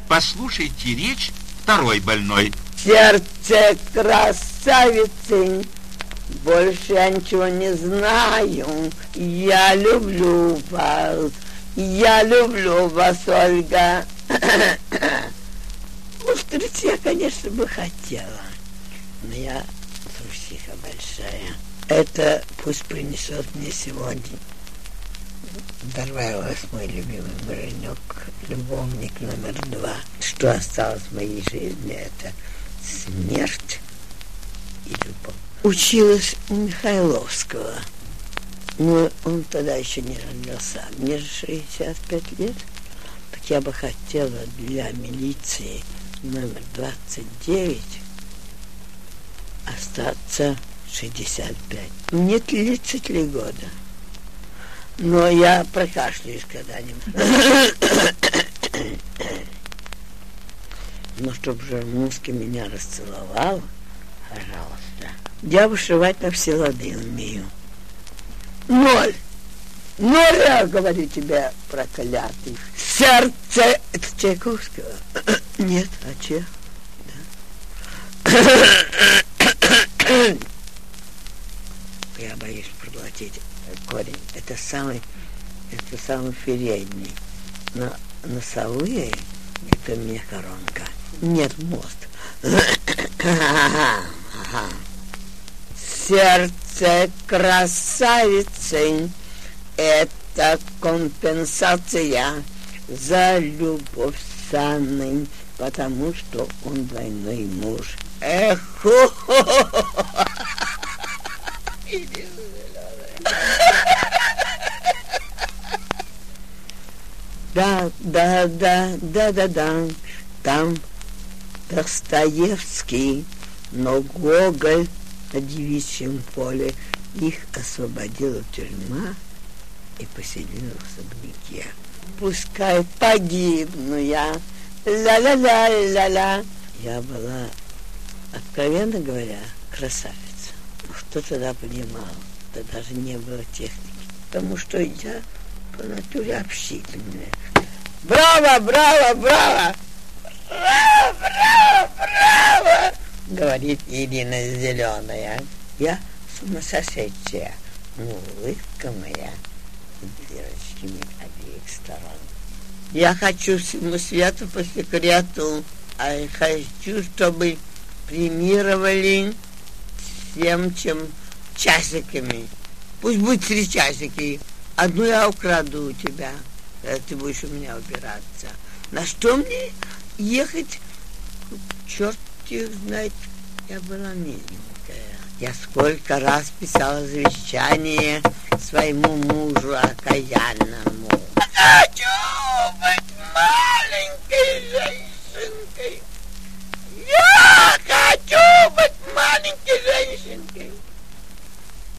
Послушайте речь второй больной. Сердце красавицы, больше я ничего не знаю. Я люблю вас, Ольга. Повторить я, конечно, бы хотела, но я трусиха большая. Это пусть принесет мне сегодня. Дорвалась мой любимый муженек, любовник номер 2. Что осталось в моей жизни, это смерть и любовь. Училась у Михайловского, но он тогда еще не родился. Мне же 65 лет, так я бы хотела для милиции номер 29 остаться 65. Мне 33 года. Но я прокашляюсь когда-нибудь. Но чтобы Жермунский меня расцеловал, пожалуйста. Я вышивать на все лады умею. 0! 0, я говорю тебе, проклятый. Сердце... Это Чайковского? Нет, а Чех? Да. Я боюсь проглотить корень. Это самый передний. Но носовые, это у меня коронка. Нет, мост. Сердце красавицы, это компенсация за любовь с Анной, потому что он двойной муж. Эх, да. Там Достоевский, но Гоголь на девичьем поле их освободила тюрьма и поселила в особняке. Пускай погибну я, ла-ла-ла-ла-ла. Я была, откровенно говоря, красавица. Кто тогда понимал? Да даже не было техники. Потому что я по натуре общительная. Браво, браво, браво! Браво, браво, браво! Говорит Ирина Зеленая. Я сумасшедшая. Улыбка моя дырочками обеих сторон. Я хочу всему свету по секрету, а я хочу, чтобы премировали всем, чем часиками. Пусть будет 3 часики. Одну я украду у тебя, когда ты будешь у меня убираться. На что мне ехать? Черт их знает, я была миленькая. Я сколько раз писала завещание своему мужу окаянному.